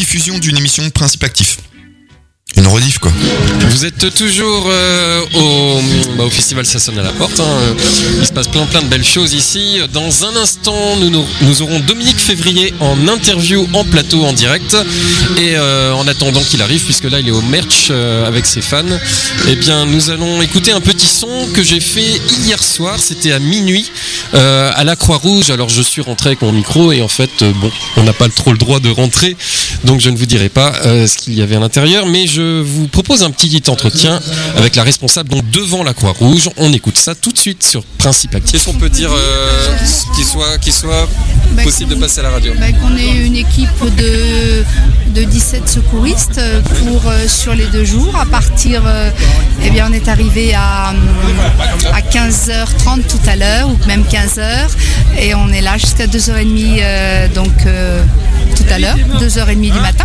rediffusion d'une émission de Principe Actif. Une rediff quoi. Vous êtes toujours au festival Ça sonne à la porte. Il se passe plein de belles choses ici. Dans un instant, nous aurons Dominique Février en interview en plateau en direct. Et en attendant qu'il arrive, puisque là il est au merch avec ses fans, eh bien nous allons écouter un petit son que j'ai fait hier soir. C'était à minuit à la Croix-Rouge. Alors je suis rentré avec mon micro et en fait on n'a pas trop le droit de rentrer, donc je ne vous dirai pas ce qu'il y avait à l'intérieur, mais je vous propose un petit entretien avec la responsable donc devant la Croix-Rouge. On écoute ça tout de suite sur Principe Actif. Qu'est-ce qu'on peut dire qu'il soit possible de passer à la radio? Qu'on est une équipe de 17 secouristes sur les 2 jours. À partir, on est arrivé à 15h30 tout à l'heure, ou même 15h, et on est là jusqu'à 2h30 tout à l'heure, 2h30 du matin.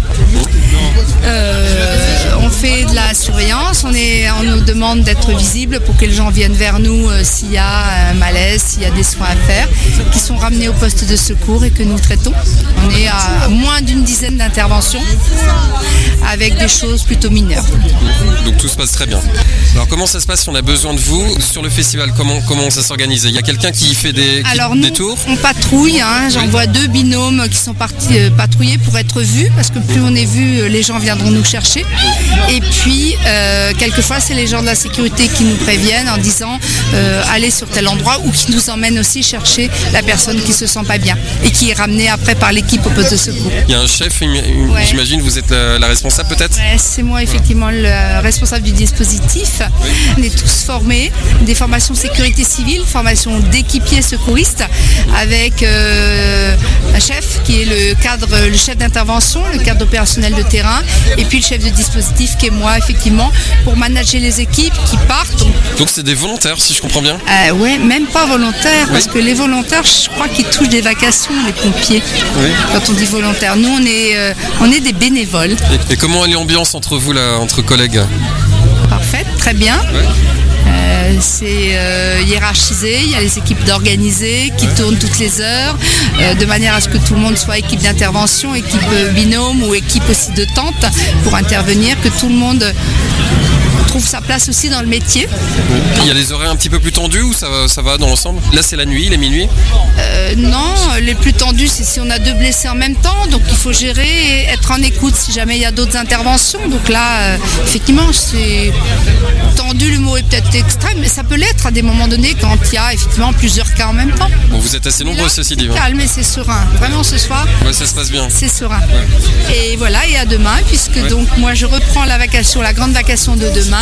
On fait de la surveillance, on nous demande d'être visible pour que les gens viennent vers nous s'il y a un malaise, s'il y a des soins à faire, qui sont ramenés au poste de secours et que nous traitons. On est à moins d'une dizaine d'interventions avec des choses plutôt mineures. Donc tout se passe très bien. Alors comment ça se passe si on a besoin de vous sur le festival? Comment ça s'organise? Il y a quelqu'un qui fait des tours? On patrouille, j'envoie 2 binômes qui sont partis patrouiller pour être vus, parce que plus on est vus, les gens viendront nous chercher. Et puis quelquefois c'est les gens de la sécurité qui nous préviennent en disant allez sur tel endroit, ou qui nous emmènent aussi chercher la personne qui se sent pas bien et qui est ramenée après par l'équipe au poste de secours. Il y a un chef, j'imagine, vous êtes la responsable peut-être? Ouais, c'est moi effectivement le responsable du dispositif. Oui. On est tous formés, des formations sécurité civile, formation d'équipiers secouristes, avec un chef qui est le chef d'intervention, le cadre opérationnel de terrain, et puis le chef de dispositif qui est moi effectivement, pour manager les équipes qui partent. Donc c'est des volontaires, si je comprends bien? Oui, même pas volontaires, parce que les volontaires, je crois qu'ils touchent des vacations, les pompiers. Oui. Quand on dit volontaires, nous on est des bénévoles. Et comment est l'ambiance entre vous là, entre collègues? Parfaite, très bien. Ouais. C'est hiérarchisé, il y a les équipes d'organiser qui tournent toutes les heures, de manière à ce que tout le monde soit équipe d'intervention, équipe binôme ou équipe aussi de tente pour intervenir, que tout le monde trouve sa place aussi dans le métier. Il y a des horaires un petit peu plus tendus ou ça va dans l'ensemble? Là c'est la nuit, les minuit? Non, les plus tendus c'est si on a 2 blessés en même temps, donc il faut gérer et être en écoute si jamais il y a d'autres interventions. Donc là, effectivement, c'est tendu, le mot est peut-être extrême, mais ça peut l'être à des moments donnés quand il y a effectivement plusieurs cas en même temps. Bon, vous êtes assez nombreux ceci dit. C'est calme et c'est serein. Vraiment ce soir, ça se passe bien. C'est serein. Ouais. Et voilà, et à demain, puisque donc moi je reprends la grande vacation de demain.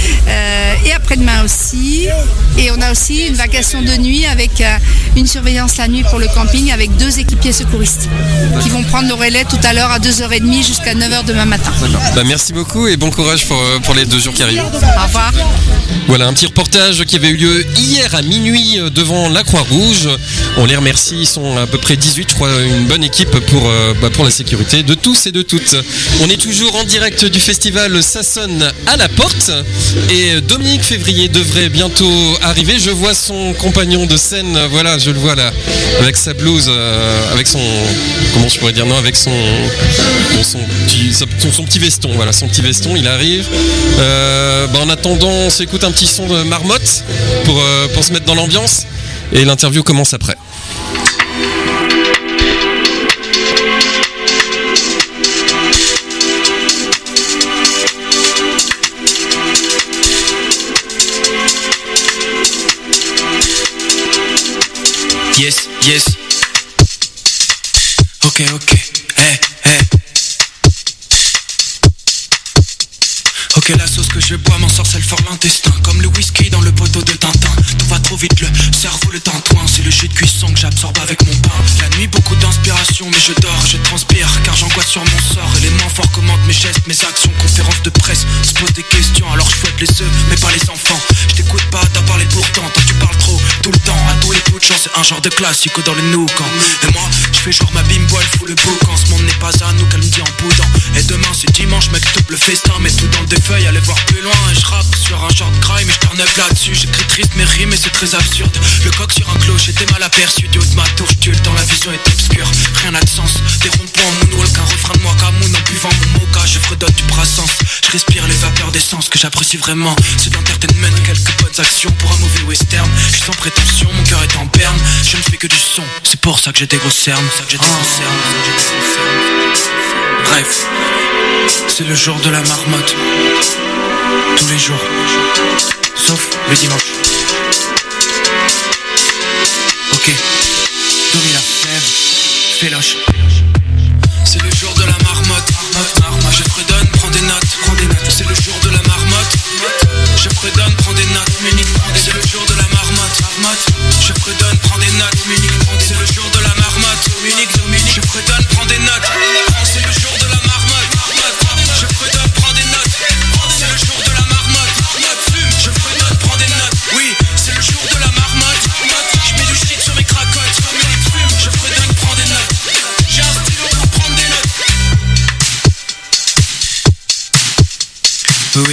Et après-demain aussi, et on a aussi une vacation de nuit avec une surveillance la nuit pour le camping avec 2 équipiers secouristes qui vont prendre le relais tout à l'heure à 2h30 jusqu'à 9h demain matin. Merci beaucoup et bon courage pour les 2 jours qui arrivent. Au revoir. Voilà un petit reportage qui avait eu lieu hier à minuit devant la Croix-Rouge. On les remercie, ils sont à peu près 18, je crois, une bonne équipe pour la sécurité de tous et de toutes. On est toujours en direct du festival Ça sonne à la porte et Dominique Février devrait bientôt arriver. Je vois son compagnon de scène, voilà, je le vois là, avec sa blouse, avec son, comment je pourrais dire, non, avec son petit veston, voilà, son petit veston, il arrive. En attendant, on s'écoute un petit son de Marmotte pour se mettre dans l'ambiance et l'interview commence après. Yes. Ok, hey. Ok, la sauce que je bois m'ensorcelle fort l'intestin, comme le whisky dans le poteau de Tintin. Tout va trop vite, le cerveau le tintouin. C'est le jus de cuisson que j'absorbe avec mon pain. La nuit, beaucoup d'inspiration, mais je dors, je transpire, car j'angoisse sur mon sort. Et les mains forts commandent mes gestes, mes actions. Conférences de presse, se pose des questions. Alors je fouette les œufs, mais pas les enfants. Je t'écoute pas, t'as parlé pourtant. Toi tu parles trop, tout le temps. À tous les coups de chance, c'est un genre de classique dans le noucan. Et moi, je fais genre ma bimbo, elle fout le boucan. Ce monde n'est pas à nous, qu'elle me dit en boudant. Et demain c'est dimanche, mec, double festin. Mets tout dans des feuilles, allez voir plus loin. Et je rappe sur un genre de crime, et je turn up là-dessus. J'écris triste mes rimes et c'est très absurde. Le coq sur un clocher, t'es mal aperçu. Du haut de ma tour, j'tue le temps, la vision est obscure. Rien n'a de sens, des ronds-points, moonwalk, un refrain de moi, Camoun en plus j'apprécie vraiment, c'est d'entertainment, quelques bonnes actions pour un mauvais western. Je suis sans prétention, mon cœur est en berne. Je ne fais que du son, c'est pour ça que j'ai des grosses cernes. Bref, c'est le jour de la marmotte. Tous les jours, sauf le dimanche. Ok, Domi la fève, féloche. C'est le jour de la marmotte. Je fredonne, prends des notes. C'est le jour de la marmotte. Je fredonne, prends des notes. C'est le jour de la marmotte. Je fredonne, prends des notes. C'est le jour de la marmotte. Je fredonne, prends des notes. C'est le jour de la marmotte. Je fredonne, prends des notes. C'est le jour de la marmotte. Je fredonne, prends des notes. Oui, c'est le jour de la marmotte. Je mets du shit sur mes cracottes. Je fredonne, prends des notes. J'ai un stylo pour prendre des notes. Oui.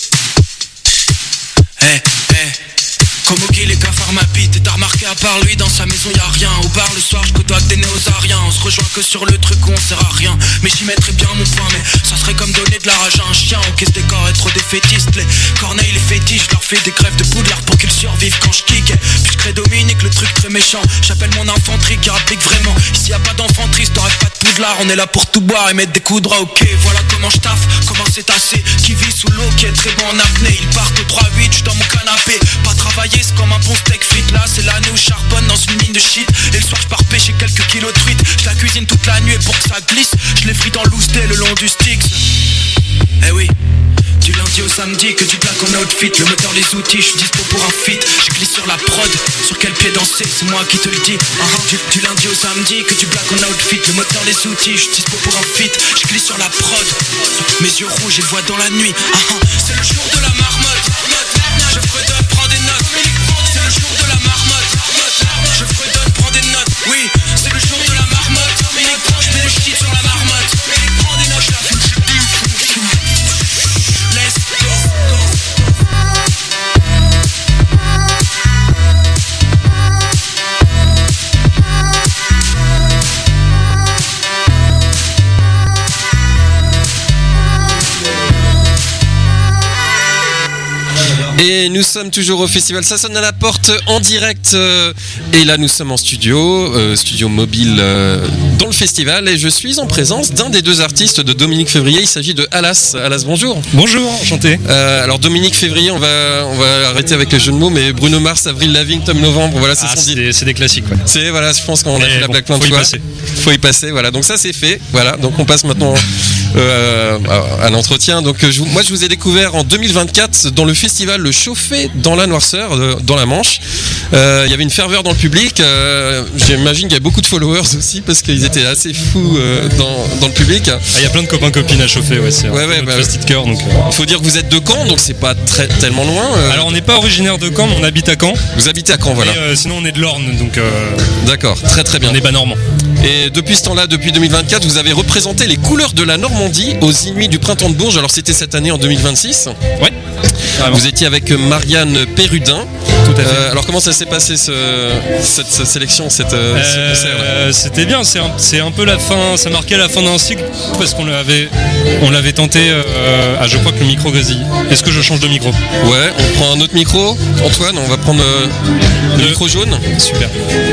Comme Oki, les cafards m'habitent. Et t'as remarqué à part lui, dans sa maison y'a rien. Au bar le soir, je côtoie que des néosariens. On se rejoint que sur le truc où on sert à rien. Mais j'y mettrais bien mon point. Mais ça serait comme donner de la rage à un chien. On caisse des corps et trop défaitistes. Les corneilles, les fétiches, je leur fais des grèves de poudlard pour qu'ils survivent quand je kick. Puis je crée Dominique, le truc très méchant. J'appelle mon infanterie qui rapplique vraiment. Ici y'a pas d'enfanterie, t'aurais pas de poudlard. On est là pour tout boire et mettre des coups de droit. Ok, voilà comment je taffe, comment c'est assez. Qui vit sous l'eau, qui est très bon en apnée. Ils partent au 3-8, j'suis dans mon canapé. Pas travailler, c'est comme un bon steak frites. Là c'est l'année où je charbonne dans une mine de shit. Et le soir je pars pêcher quelques kilos de truites. Je la cuisine toute la nuit et pour que ça glisse je les frite en loose day le long du Styx. Eh oui, du lundi au samedi que du black en outfit. Le moteur, les outils, je suis dispo pour un feat. Je glisse sur la prod, sur quel pied danser, c'est moi qui te le dis. Du lundi au samedi que du black en outfit. Le moteur, les outils, je suis dispo pour un feat. Je glisse sur la prod, mes yeux rouges et voix dans la nuit. C'est le jour de la marmotte. Je fredonne, prends des notes. C'est le jour de la marmotte. Je fredonne, prends des notes. Oui, c'est le jour de la marmotte. Je mets le shit sur la marmotte. Prends des notes, je la fous. Let's go. Et nous sommes toujours au festival Ça sonne à la porte en direct et là nous sommes en studio mobile dans le festival et je suis en présence d'un des deux artistes de Dominique Février. Il s'agit de Alas. Alas, bonjour. Bonjour, enchanté. Alors Dominique Février, on va arrêter avec le jeu de mots, mais Bruno Mars, Avril Lavigne, Tom Novembre, voilà, c'est des classiques. Ouais. C'est voilà, je pense qu'on a fait la blague plein de fois. Faut y passer, voilà. Donc ça c'est fait, voilà. Donc on passe maintenant à l'entretien. Donc moi je vous ai découvert en 2024 dans le festival Le Chauffé dans la Noirceur, dans la Manche. Il y avait une ferveur dans le public. J'imagine qu'il y a beaucoup de followers aussi parce qu'ils étaient assez fous dans le public. Il y a plein de copains-copines à chauffer, ouais, c'est un petit de cœur. Donc, il faut dire que vous êtes de Caen, donc c'est pas tellement loin. Alors on n'est pas originaire de Caen, mais on habite à Caen. Vous habitez à Caen, voilà. Et, sinon on est de l'Orne, donc. D'accord, très bien. On est bas normand. Et depuis ce temps-là, depuis 2024, vous avez représenté les couleurs de la Normandie aux Inuits du Printemps de Bourges. Alors c'était cette année en 2026. Ouais. Vous étiez avec Marianne Perrudin. Tout à fait. Alors comment ça s'est passé cette sélection, ce concert là? C'était bien, c'est un peu la fin, ça marquait la fin d'un cycle parce qu'on l'avait tenté. Je crois que le micro grésille. Est-ce que je change de micro? Ouais, on prend un autre micro. Antoine, on va prendre le micro jaune. Super.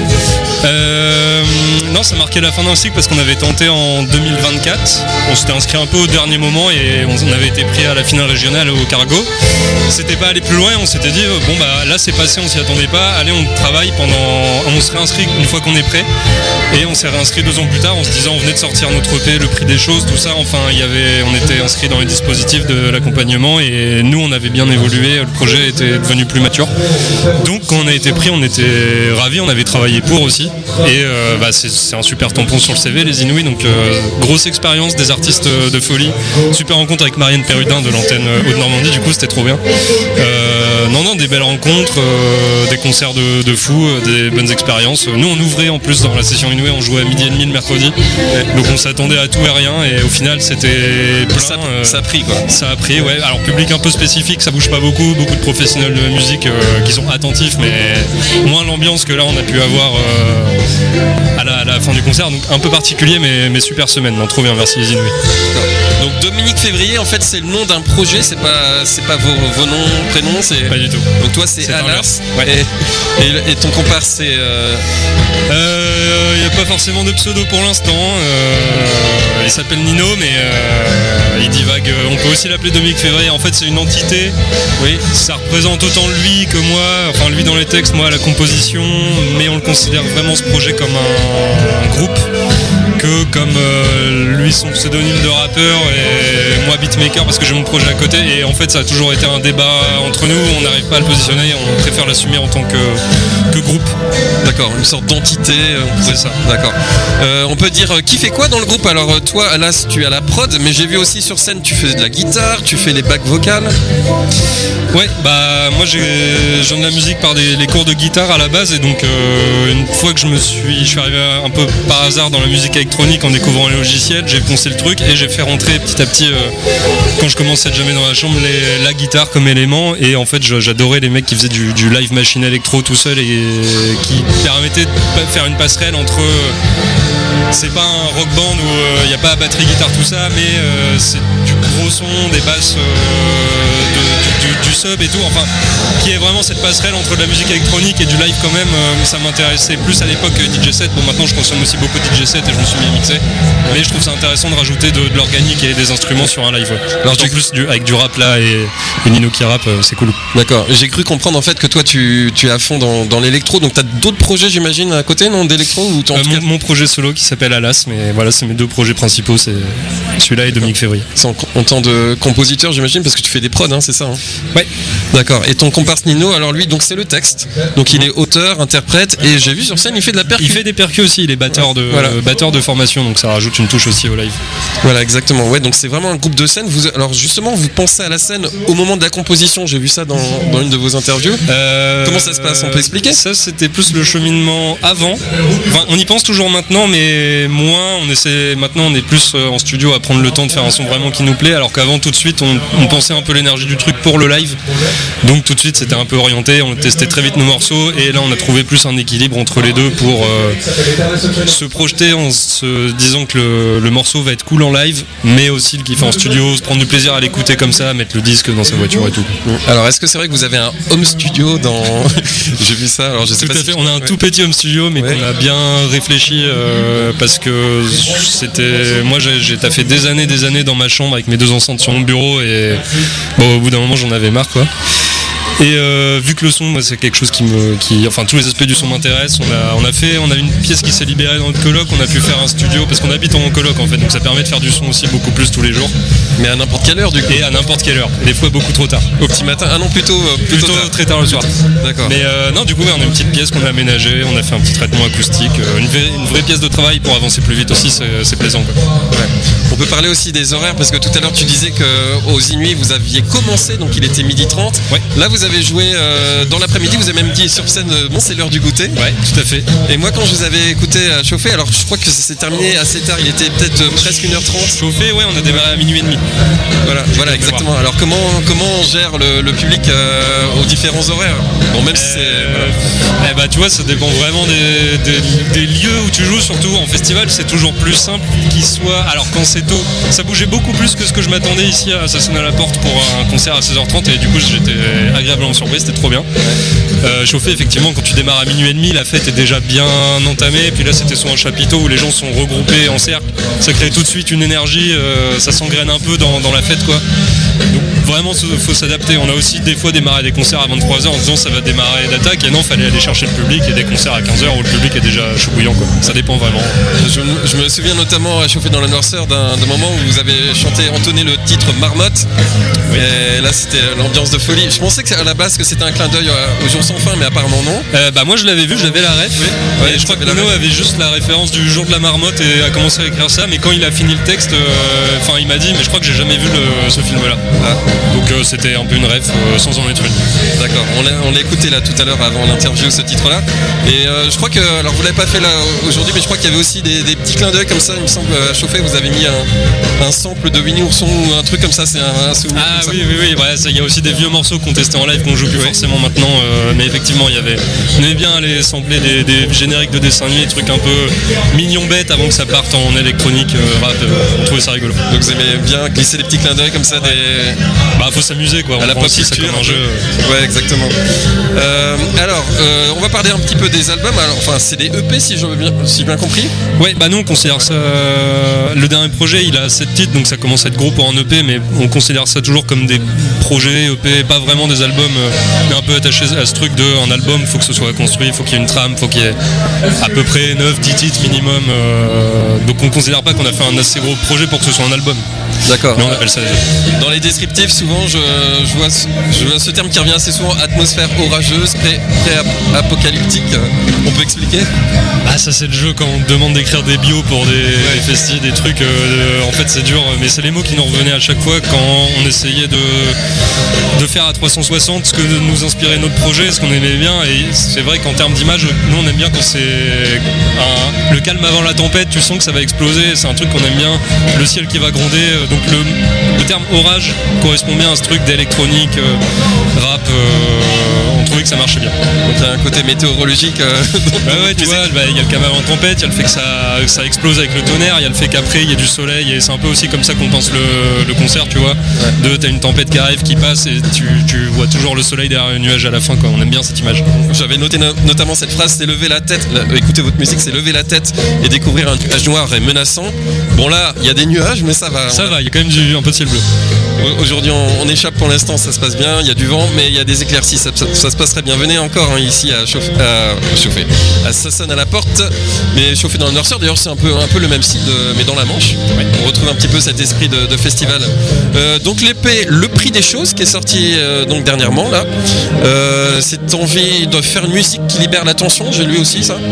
Non, ça marquait la fin d'un cycle parce qu'on avait tenté en 2024. On s'était inscrit un peu au dernier moment et on avait été pris à la finale régionale au Cargo. C'était pas aller plus loin, on s'était dit bon bah là c'est passé, on s'y attendait pas, allez on travaille on se réinscrit une fois qu'on est prêt et on s'est réinscrit 2 ans plus tard en se disant on venait de sortir notre EP, le prix des choses, tout ça, enfin on était inscrit dans les dispositifs de l'accompagnement et nous on avait bien évolué, le projet était devenu plus mature. Donc quand on a été pris on était ravis, on avait travaillé pour aussi et c'est un super tampon sur le CV les Inuits, donc grosse expérience, des artistes de folie, super rencontre avec Marianne Perrudin de l'antenne Haute-Normandie, du coup c'était trop bien. Non, des belles rencontres, des concerts de fous, des bonnes expériences. Nous on ouvrait en plus dans la session Inuit, on jouait à 12h30 le mercredi, donc on s'attendait à tout et rien et au final c'était plein. Ça a pris quoi. Ça a pris, ouais. Alors public un peu spécifique, ça bouge pas beaucoup de professionnels de musique qui sont attentifs, mais moins l'ambiance que là on a pu avoir à la fin du concert, donc un peu particulier mais super semaine, non, trop bien, merci les Inuits. Donc Dominique Février, en fait, c'est le nom d'un projet, c'est pas vos noms, prénoms, c'est. Pas du tout. Donc toi, c'est Alas. Ouais. Et ton comparse, c'est. Il n'y a pas forcément de pseudo pour l'instant. Il s'appelle Nino, mais il divague. On peut aussi l'appeler Dominique Février. En fait, c'est une entité. Oui. Ça représente autant lui que moi. Enfin, lui dans les textes, moi à la composition. Mais on le considère vraiment ce projet comme un groupe. Que comme lui son pseudonyme de rappeur et moi beatmaker parce que j'ai mon projet à côté et en fait ça a toujours été un débat entre nous, on n'arrive pas à le positionner, on préfère l'assumer en tant que groupe. D'accord, une sorte d'entité. C'est ça. D'accord. On peut dire qui fait quoi dans le groupe? Alors toi Alas tu as la prod mais j'ai vu aussi sur scène tu fais de la guitare, tu fais les backs vocales. Ouais, bah moi j'ai de la musique par les cours de guitare à la base et donc une fois que je suis arrivé un peu par hasard dans la musique électronique en découvrant les logiciels, j'ai poncé le truc et j'ai fait rentrer petit à petit quand je commençais à être jamais dans la chambre la guitare comme élément et en fait j'adorais les mecs qui faisaient du live machine électro tout seul et qui permettaient de faire une passerelle entre c'est pas un rock band où il n'y a pas batterie, guitare, tout ça mais c'est du gros son, des basses du sub et tout, enfin qui est vraiment cette passerelle entre de la musique électronique et du live quand même, ça m'intéressait plus à l'époque que DJ set, bon maintenant je consomme aussi beaucoup de DJ set et je me suis mis à mixer, mais je trouve ça intéressant de rajouter de l'organique et des instruments sur un live. Alors en plus avec du rap là et Nino qui rappe, c'est cool. D'accord, j'ai cru comprendre en fait que toi tu es à fond dans l'électro, donc t'as d'autres projets j'imagine à côté non d'électro ou mon projet solo qui s'appelle Alas, mais voilà c'est mes deux projets principaux, c'est celui-là et Dominique Février. C'est en tant de compositeur j'imagine parce que tu fais des prods hein, c'est ça hein. Ouais. D'accord, et ton comparse Nino, alors lui donc c'est le texte, donc il est auteur, interprète et j'ai vu sur scène il fait de la percu. Il fait des percus aussi, il est batteur de formation donc ça rajoute une touche aussi au live. Voilà exactement, ouais donc c'est vraiment un groupe de scène, alors justement vous pensez à la scène au moment de la composition, j'ai vu ça dans une de vos interviews. Comment ça se passe, on peut expliquer? Ça c'était plus le cheminement avant, enfin, on y pense toujours maintenant mais moins, maintenant on est plus en studio à prendre le temps de faire un son vraiment qui nous plaît alors qu'avant tout de suite on pensait un peu l'énergie du truc pour le live donc tout de suite c'était un peu orienté, on testait très vite nos morceaux et là on a trouvé plus un équilibre entre les deux pour se projeter en se disant que le morceau va être cool en live mais aussi le kiffer en studio, se prendre du plaisir à l'écouter comme ça, mettre le disque dans sa voiture et tout. Alors est-ce que c'est vrai que vous avez un home studio dans j'ai vu ça, alors je sais tout pas à fait. On a un tout petit home studio mais qu'on a bien réfléchi parce que moi j'ai taffé des années dans ma chambre avec mes deux enceintes sur mon bureau et bon au bout d'un moment j'en avais marre quoi. Et vu que le son, moi, c'est quelque chose enfin tous les aspects du son m'intéressent. On a une pièce qui s'est libérée dans notre coloc. On a pu faire un studio parce qu'on habite en coloc en fait, donc ça permet de faire du son aussi beaucoup plus tous les jours. Mais à n'importe quelle heure du coup. Et à n'importe quelle heure. Et des fois beaucoup trop tard. Au petit matin. Ah non plutôt tard. Très tard le soir. D'accord. Mais non du coup on a une petite pièce qu'on a aménagée. On a fait un petit traitement acoustique, une vraie pièce de travail pour avancer plus vite aussi. C'est plaisant quoi. Ouais. On peut parler aussi des horaires parce que tout à l'heure tu disais qu'aux Inuits vous aviez commencé donc il était 12h30. Ouais. Là vous avez joué dans l'après-midi, vous avez même dit sur scène bon c'est l'heure du goûter. Ouais, tout à fait. Et moi quand je vous avais écouté chauffer, alors je crois que ça s'est terminé assez tard, il était peut-être presque 1h30. Chauffer, ouais, on a démarré à 12h30. Voilà exactement. Alors comment on gère le public aux différents horaires? Bon même si c'est bah tu vois ça dépend vraiment des lieux où tu joues, surtout en festival c'est toujours plus simple qu'il soit. Alors quand c'est tôt, ça bougeait beaucoup plus que ce que je m'attendais ici à Ça sonne à la porte pour un concert à 16h30 et du coup j'étais agréablement surpris, c'était trop bien. Chauffer effectivement quand tu démarres à 12h30 la fête est déjà bien entamée, puis là c'était sur un chapiteau où les gens sont regroupés en cercle, ça crée tout de suite une énergie, ça s'engraine un peu dans la fête quoi. Donc vraiment faut s'adapter. On a aussi des fois démarré des concerts à 23h en disant ça va démarrer d'attaque et non fallait aller chercher le public et des concerts à 15h où le public est déjà chaud bouillant quoi. Ça dépend vraiment. Je me souviens notamment à Chauffer dans la noirceur d'un moment où vous avez entonné le titre Marmotte. Oui. Et là c'était l'ambiance de folie. Je pensais que à la base que c'était un clin d'œil au Jour sans fin mais apparemment non. Bah moi je l'avais vu, j'avais la ref. Oui. Ouais, je crois que Nino avait juste la référence du jour de la marmotte et a commencé à écrire ça mais quand il a fini le texte, il m'a dit mais je crois que j'ai jamais vu ce film là. Ah. Donc c'était un peu une ref sans en être une. D'accord, on l'a écouté là tout à l'heure avant l'interview ce titre là. Et je crois que, alors vous l'avez pas fait là aujourd'hui mais je crois qu'il y avait aussi des petits clins d'œil comme ça, il me semble à Chauffer, vous avez mis un sample de Winnie Ourson ou un truc comme ça, c'est un souvenir. Ah comme ça. oui, ouais, il y a aussi des vieux morceaux qu'on testait en live qu'on joue plus forcément maintenant, mais effectivement on aimait bien aller sampler des génériques de dessins animés, des trucs un peu mignons bêtes avant que ça parte en électronique, rap, on trouvait ça rigolo. Donc vous aimez bien glisser des petits clins d'œil comme ça, Faut s'amuser quoi, à la pop ça culture comme un jeu. Ouais, exactement. Alors, on va parler un petit peu des albums. Alors, enfin, c'est des EP si j'ai bien compris. Ouais, nous on considère ça. Le dernier projet il a 7 titres donc ça commence à être gros pour un EP, mais on considère ça toujours comme des projets EP, pas vraiment des albums, mais un peu attaché à ce truc de un album, faut que ce soit construit, faut qu'il y ait une trame, faut qu'il y ait à peu près 9-10 titres minimum. Donc on considère pas qu'on a fait un assez gros projet pour que ce soit un album. D'accord. Mais on appelle ça des EP. Dans les descriptifs, souvent, je vois ce terme qui revient assez souvent, atmosphère orageuse, pré-apocalyptique. On peut expliquer ? Ça c'est le jeu quand on te demande d'écrire des bios pour des festis, des trucs, en fait c'est dur, mais c'est les mots qui nous revenaient à chaque fois quand on essayait de faire à 360 ce que nous inspirait notre projet, ce qu'on aimait bien, et c'est vrai qu'en termes d'image, nous on aime bien quand c'est le calme avant la tempête, tu sens que ça va exploser, c'est un truc qu'on aime bien, le ciel qui va gronder, donc le terme orage correspond bien à ce truc d'électronique, rap, on trouvait que ça marchait bien. Donc il y a un côté météorologique. Tu vois, il y a le calme avant la tempête, il y a le fait que ça explose avec le tonnerre, il y a le fait qu'après il y a du soleil, et c'est un peu aussi comme ça qu'on pense le concert, tu vois. T'as une tempête qui arrive, qui passe, et tu vois toujours le soleil derrière un nuage à la fin, quoi. On aime bien cette image. J'avais noté notamment cette phrase, c'est lever la tête, écoutez votre musique, c'est lever la tête et découvrir un nuage noir et menaçant. Bon là, il y a des nuages, mais ça va. Ça va, il y a quand même un peu de ciel bleu. Aujourd'hui on échappe pour l'instant, ça se passe bien, il y a du vent, mais il y a des éclaircies, ça se passerait bien. Venez encore ici à chauffer. Ça sonne à la porte, mais chauffer dans le Nord-Sur, d'ailleurs c'est un peu le même style, mais dans la Manche. Ouais. On retrouve un petit peu cet esprit de festival. Donc l'épée, le prix des choses, qui est sorti donc dernièrement là. Cette envie de faire une musique qui libère l'attention, j'ai lu aussi ça.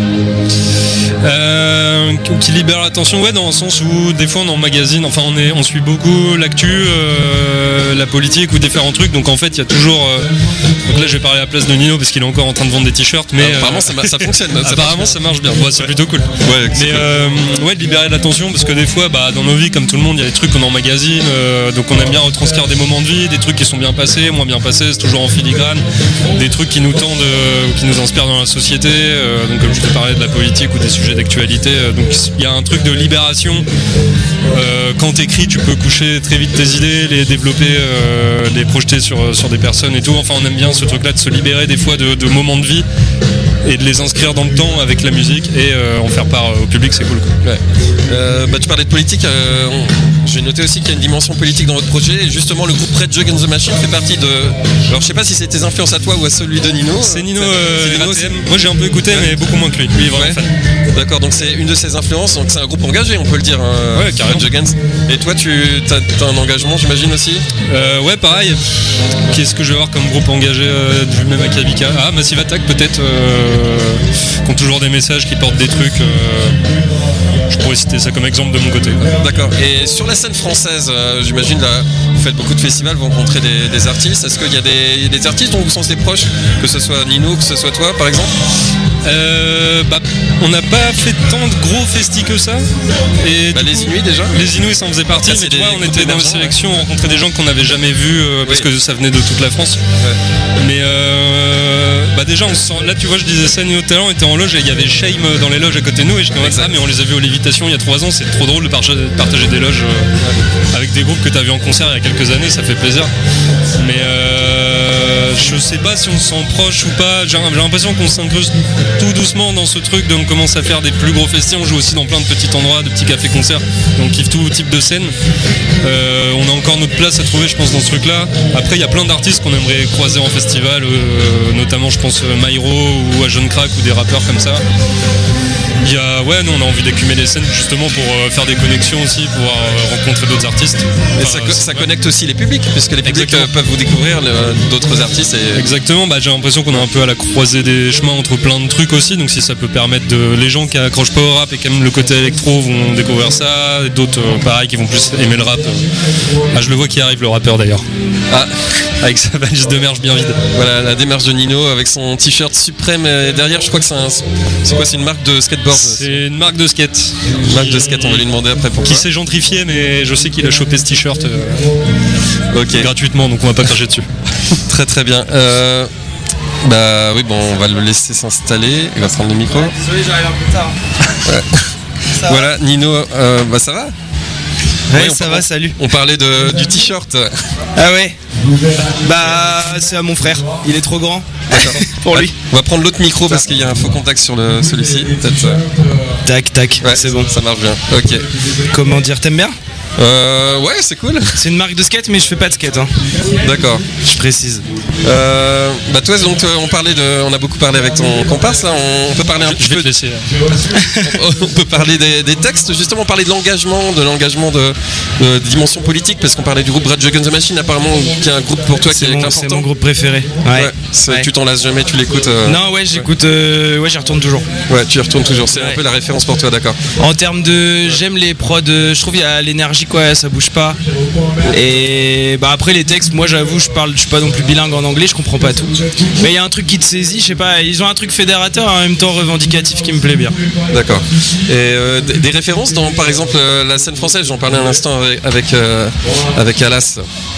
Qui libère l'attention, dans le sens où des fois on est en magazine, enfin on suit beaucoup l'actu, la politique ou différents trucs, donc en fait il y a toujours donc là je vais parler à la place de Nino parce qu'il est encore en train de vendre des t-shirts, mais apparemment ça fonctionne. Apparemment ça marche bien. C'est plutôt cool. Mais de libérer l'attention, parce que des fois dans nos vies comme tout le monde il y a des trucs qu'on en magazine, donc on aime bien retranscrire des moments de vie, des trucs qui sont bien passés, moins bien passés, c'est toujours en filigrane, des trucs qui nous tendent, qui nous inspirent dans la société, donc comme je te parlais de la politique ou des sujets d'actualité, donc il y a un truc de libération. Quand t'écris, tu peux coucher très vite tes idées, les développer, les projeter sur des personnes et tout. Enfin, on aime bien ce truc-là de se libérer des fois de moments de vie et de les inscrire dans le temps avec la musique et en faire part au public, c'est cool. Ouais. Tu parlais de politique, j'ai noté aussi qu'il y a une dimension politique dans votre projet, et justement le groupe Red Jug and the Machine fait partie de... Alors je sais pas si c'est tes influences à toi ou à celui de Nino. C'est Nino, moi j'ai un peu écouté mais beaucoup moins que lui. Lui est vraiment fan. D'accord, donc c'est une de ses influences, donc c'est un groupe engagé, on peut le dire. Ouais, carrément. Red Jug and... Et toi tu as un engagement, j'imagine aussi. Ouais, pareil. Qu'est-ce que je vais avoir comme groupe engagé du même Akavika? Massive Attack peut-être, qui ont toujours des messages, qui portent des trucs. Je pourrais citer ça comme exemple de mon côté. D'accord. Et sur la scène française, j'imagine là, vous faites beaucoup de festivals, vous rencontrez des artistes. Est-ce qu'il y a des artistes dont vous sentez proches, que ce soit Nino, que ce soit toi par exemple? On n'a pas fait tant de gros festis que ça. Et les Inuits déjà. Les Inuits ça en faisait partie, mais tu vois, on était dans une sélection, on rencontrait des gens qu'on n'avait jamais vus parce que ça venait de toute la France. Ouais. Mais déjà on se sent... Là tu vois, je disais ça, Nino tout à l'heure, on était en loge et il y avait Shame dans les loges à côté de nous et je disais mais on les a vus aux Lévitations il y a 3 ans, c'est trop drôle de partager des loges avec des groupes que tu as vus en concert il y a quelques années, ça fait plaisir. Mais je sais pas si on se sent proche ou pas, j'ai l'impression qu'on s'incruste tout doucement dans ce truc, donc on commence à faire des plus gros festis, on joue aussi dans plein de petits endroits, de petits cafés-concerts, donc on kiffe tout type de scène. On a encore notre place à trouver je pense dans ce truc là. Après il y a plein d'artistes qu'on aimerait croiser en festival, notamment je pense Myro ou Jeune Crack ou des rappeurs comme ça. Il y a, nous on a envie d'écumer les scènes justement pour faire des connexions aussi, pouvoir rencontrer d'autres artistes. Et ça connecte aussi les publics, puisque les publics peuvent vous découvrir d'autres artistes. Exactement, j'ai l'impression qu'on est un peu à la croisée des chemins entre plein de trucs aussi, donc si ça peut permettre les gens qui accrochent pas au rap et qui aiment le côté électro vont découvrir ça, et d'autres pareil qui vont plus aimer le rap. Je le vois qui arrive, le rappeur d'ailleurs. avec sa valise de merge bien vide. Voilà, la démarche de Nino avec son t-shirt suprême derrière. Je crois que c'est quoi? C'est une marque de skateboard. C'est une marque de skate. Une marque de skate, on va lui demander après pourquoi. Qui s'est gentrifié, mais je sais qu'il a chopé ce t-shirt gratuitement, donc on va pas cracher dessus. Très très bien. Bah oui, bon, on va le laisser s'installer. Il va prendre le micro. Désolé, j'arrive un peu tard. Ouais. Voilà, Nino, bah ça va? Ouais, ça va, salut. On parlait du t-shirt. Ah ouais. Bah, c'est à mon frère. Il est trop grand. Pour lui. On va prendre l'autre micro parce qu'il y a un faux contact sur celui-ci. Peut-être. Tac. Ouais, c'est bon. Ça marche bien. Ok. Comment dire, t'aimes bien? Ouais, c'est cool. C'est une marque de skate, mais je fais pas de skate. Hein. D'accord. Je précise. Bah toi, donc on a beaucoup parlé avec ton comparse là. On peut parler un petit Je vais peu. te laisser. On peut parler des textes, justement, parler de l'engagement de dimension politique, parce qu'on parlait du groupe Rage Against the Machine, apparemment, qui est un groupe pour toi qui est important. C'est mon groupe préféré. Ouais. Tu t'en lasses jamais, tu l'écoutes. Non, ouais, j'écoute. Ouais, j'y retourne toujours. Ouais, tu y retournes toujours. C'est un peu la référence pour toi, d'accord. En termes de, j'aime les prods. Je trouve il y a l'énergie, quoi. Ça bouge pas. Et bah après les textes, moi j'avoue, je suis pas non plus bilingue en anglais, je comprends pas tout. Mais il y a un truc qui te saisit, je sais pas. Ils ont un truc fédérateur et en même temps revendicatif qui me plaît bien. D'accord. Et des références dans, par exemple, la scène française. J'en parlais un instant avec Alas.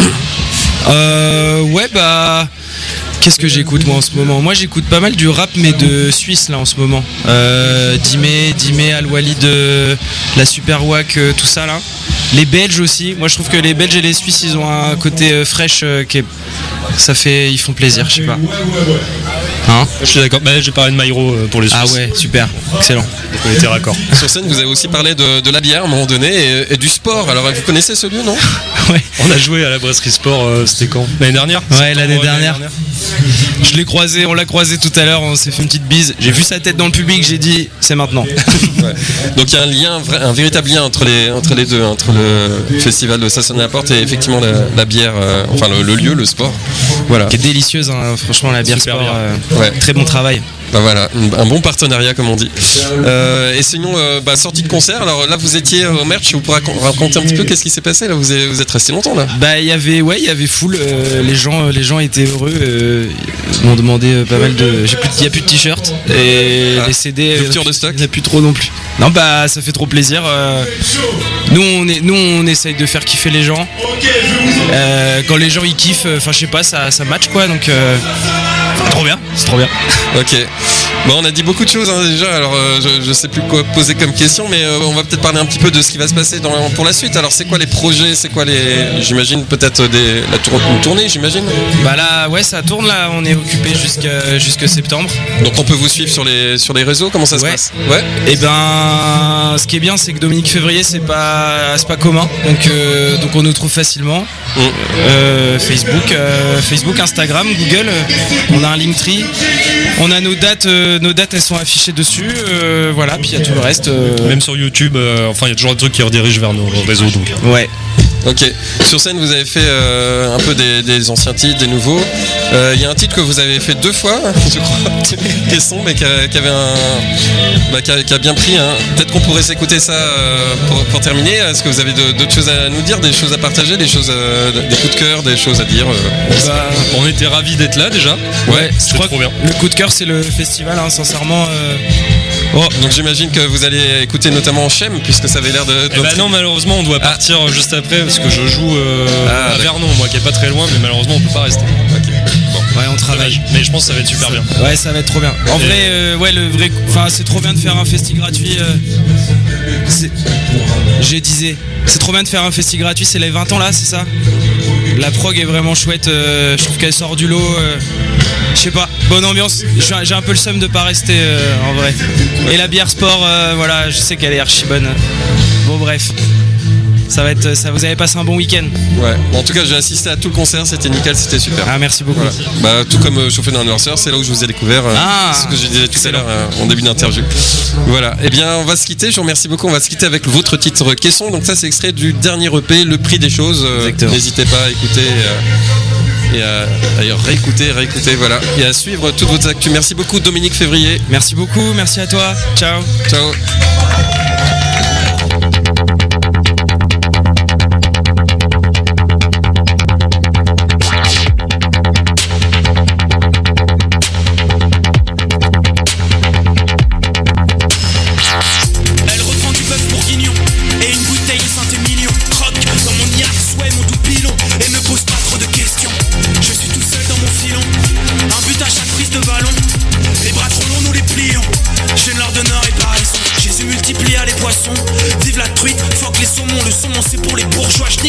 Ouais, bah. Qu'est-ce que j'écoute moi en ce moment? Moi j'écoute pas mal du rap mais de Suisse là en ce moment. Dime, Al-Wali de la Super Wack, tout ça là. Les Belges aussi. Moi je trouve que les Belges et les Suisses ils ont un côté fraîche qui est... ils font plaisir, je sais pas. Hein? Je suis d'accord. Bah, j'ai parlé de Myro pour les Suisses. Ah ouais, super, excellent. Donc on était raccord. Sur scène, vous avez aussi parlé de la bière à un moment donné et du sport. Alors vous connaissez ce lieu, non? Ouais. On a joué à la brasserie sport, c'était quand? L'année dernière? Ouais, l'année dernière. Je l'ai croisé, on l'a croisé tout à l'heure, on s'est fait une petite bise. J'ai vu sa tête dans le public, j'ai dit c'est maintenant. Ouais. Donc il y a un lien, un véritable lien entre les deux, entre le festival de Ça sonne à la porte et effectivement la bière, enfin le lieu, le sport. Voilà. Qui est délicieuse, hein, franchement la bière Super sport. Ouais. Très bon travail. Bah voilà, un bon partenariat comme on dit. Et sinon, sortie de concert. Alors là, vous étiez au merch. Vous pourrez raconter un petit peu qu'est-ce qui s'est passé là. Vous êtes resté longtemps là. Bah il y avait full. Les gens étaient heureux. Ils m'ont demandé pas mal de. Il y a plus de t-shirts et les CD. Rupture de stock. Il n'y en a plus trop non plus. Non bah ça fait trop plaisir. Nous on essaye de faire kiffer les gens. Quand les gens ils kiffent, enfin je sais pas, ça match quoi. Donc trop bien, c'est trop bien. Ok. Bon, on a dit beaucoup de choses hein, déjà, alors je sais plus quoi poser comme question, mais on va peut-être parler un petit peu de ce qui va se passer pour la suite. Alors c'est quoi les projets, j'imagine peut-être une tournée, j'imagine. Bah là, ouais, ça tourne là, on est occupé jusqu'à septembre. Donc on peut vous suivre sur les réseaux, comment ça se passe? Ouais. Et ben, ce qui est bien, c'est que Dominique Février, c'est pas commun, donc on nous trouve facilement. Facebook, Instagram, Google, on a un Linktree, on a nos dates elles sont affichées dessus, voilà, puis il y a tout le reste. Même sur YouTube, il y a toujours un truc qui redirige vers nos réseaux. Donc. Ouais. Ok. Sur scène, vous avez fait un peu des anciens titres, des nouveaux. Il y a un titre que vous avez fait 2 fois, je crois, Caisson, mais qui a bien pris. Hein. Peut-être qu'on pourrait s'écouter ça pour terminer. Est-ce que vous avez d'autres choses à nous dire, des choses à partager, des coups de cœur, des choses à dire On était ravis d'être là déjà. Ouais, je crois trop bien. Le coup de cœur, c'est le festival, hein, sincèrement. Donc j'imagine que vous allez écouter notamment Chem, puisque ça avait l'air de... non, malheureusement on doit partir juste après parce que je joue à Vernon, moi qui est pas très loin, mais malheureusement on peut pas rester. Okay. Bon. Ouais, on travaille. Mais je pense que ça va être super bien. Ouais, ça va être trop bien. En vrai, c'est trop bien de faire un festi gratuit. C'est trop bien de faire un festi gratuit, c'est les 20 ans là, c'est ça? La prog est vraiment chouette, je trouve qu'elle sort du lot. Je sais pas, bonne ambiance. J'ai un peu le seum de pas rester en vrai. Et la bière sport, voilà, je sais qu'elle est archi bonne. Bon bref, vous avez passé un bon week-end. Ouais. Bon, en tout cas, j'ai assisté à tout le concert, c'était nickel, c'était super. Ah merci beaucoup. Voilà. Bah, tout comme Chauffé d'un anniversaire, c'est là où je vous ai découvert. C'est ce que je disais tout à l'heure en début d'interview. Voilà. Eh bien, on va se quitter. Je vous remercie beaucoup. On va se quitter avec votre titre Caisson. Donc ça, c'est extrait du dernier EP, Le Prix des choses. N'hésitez pas à écouter. Et à réécouter, voilà. Et à suivre toutes vos actus. Merci beaucoup Dominique Février. Merci beaucoup, merci à toi. Ciao. Ciao.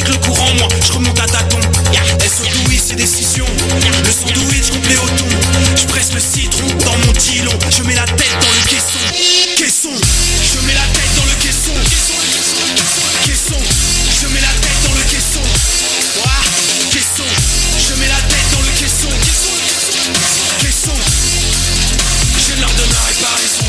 nique le courant, moi je remonte à tâtons. SO c'est décision. Le sandwich complet au thon. Je presse le citron dans mon dilon. Je mets la tête dans le caisson. Caisson. Je mets la tête dans le caisson. Caisson. Je mets la tête dans le caisson. Ouah. Caisson. Je mets la tête dans le caisson. Caisson. J'ai l'art de ma réparation.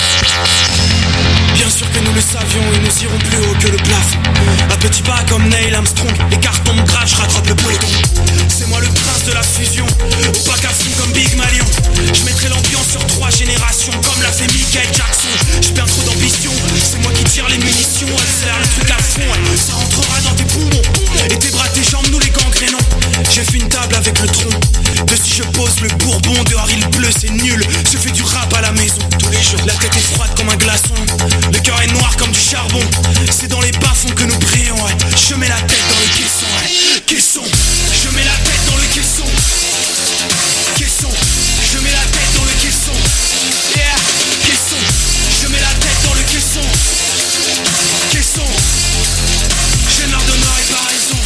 Bien sûr que nous le savions et nous irons plus haut que le plafond. Un petit pas comme Neil Armstrong. Les cartes tombent grave, je rattrape le peloton. C'est moi le prince de la fusion. Au bac à fond comme Big Malion. Je mettrai l'ambiance sur 3 générations. Comme l'a fait Michael Jackson. J'ai bien trop d'ambition. C'est moi qui tire les munitions. Accélère le truc à fond. Ça rentrera dans tes poumons. Et tes bras, tes jambes, nous les gangrénons. J'ai fait une table avec le tronc. Dessus je pose le bourbon. Dehors il pleut, c'est nul. Je fais du rap à la maison. Tous les jours. La tête est froide comme un glaçon. Le cœur est noir comme du charbon. C'est dans les bas-fonds que nous brillons, ouais. Je mets la tête dans le caisson, ouais. Caisson. Je mets la tête dans le caisson. Caisson. Je mets la tête dans le caisson. Yeah. Caisson. Je mets la tête dans le caisson. Caisson. J'ai l'art de ma réparation.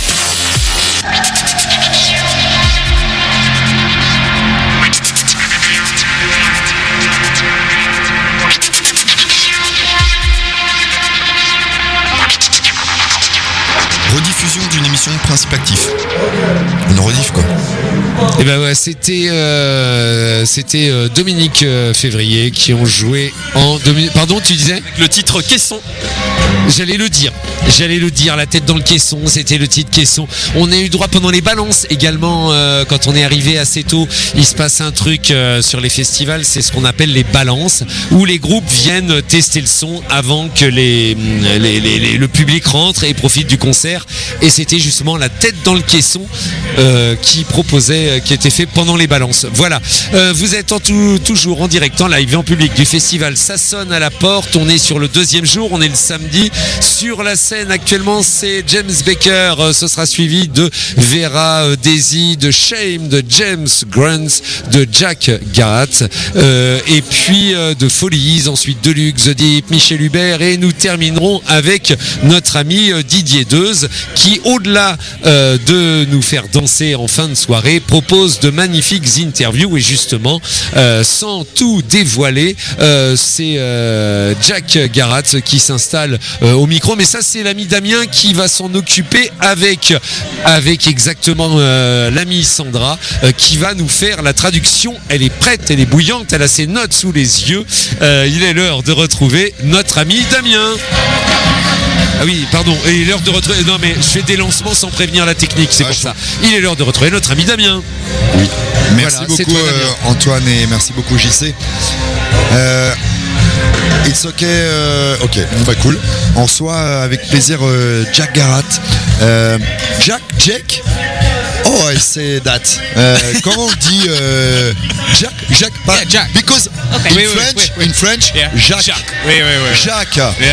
Rediffusion d'une émission de Principe Actif. Une rediff quoi. Et ben ouais, c'était Dominique Février qui ont joué en pardon, tu disais Le titre Caisson. J'allais le dire, la tête dans le caisson, c'était le titre Caisson. On a eu droit pendant les balances également, quand on est arrivé assez tôt, il se passe un truc sur les festivals, c'est ce qu'on appelle les balances, où les groupes viennent tester le son avant que le public rentre et profite du concert. Et c'était justement la tête dans le caisson qui était fait pendant les balances. Voilà, vous êtes toujours en direct, en live et en public du festival Ça sonne à la porte. On est sur le 2e jour, on est le samedi. Sur la scène actuellement c'est James Baker, ce sera suivi de Vera Daisy, de Shame, de James Grant, de Jack Garratt, et puis de Follies, ensuite Deluxe, The Deep, Michel Hubert, et nous terminerons avec notre ami Didier Deuze qui, au-delà de nous faire danser en fin de soirée, propose de magnifiques interviews. Et justement, sans tout dévoiler, c'est Jack Garratt qui s'installe au micro, mais ça c'est l'ami Damien qui va s'en occuper avec exactement l'ami Sandra qui va nous faire la traduction. Elle est prête, elle est bouillante, elle a ses notes sous les yeux. Il est l'heure de retrouver notre ami Damien. Ah oui, pardon, il est l'heure de retrouver... Non mais je fais des lancements sans prévenir la technique, c'est pour ça. Il est l'heure de retrouver notre ami Damien. Oui, merci voilà, beaucoup toi, Damien. Antoine, et merci beaucoup JC. It's ok, ok, bon bah cool. On reçoit avec plaisir Jack Garratt. Jack Oh, I say that. Comment on dit Jack? Yeah, Jack. Because Okay. in French, in French, yeah. Jacques. Jacques. Oui. Jacques.